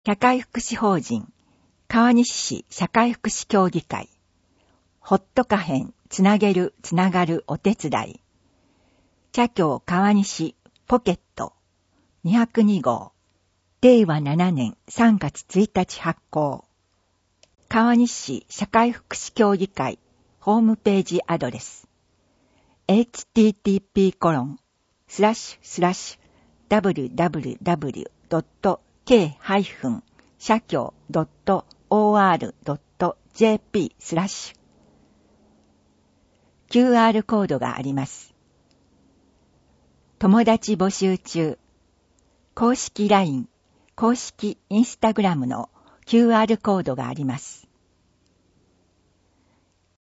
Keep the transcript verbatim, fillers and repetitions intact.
社会福祉法人川西市社会福祉協議会ホット可変つなげるつながるお手伝い社協川西ポケットにひゃくに号れいわななねんさんがつついたち発行川西市社会福祉協議会ホームページアドレス エイチティーティーピーコロンスラッシュスラッシュダブリュダブリュダブリュドットケー社協ドットオーアールドットジェーピースラッシュ キューアール コードがあります。友達募集中。公式 ライン、公式インスタグラムの キューアール コードがあります。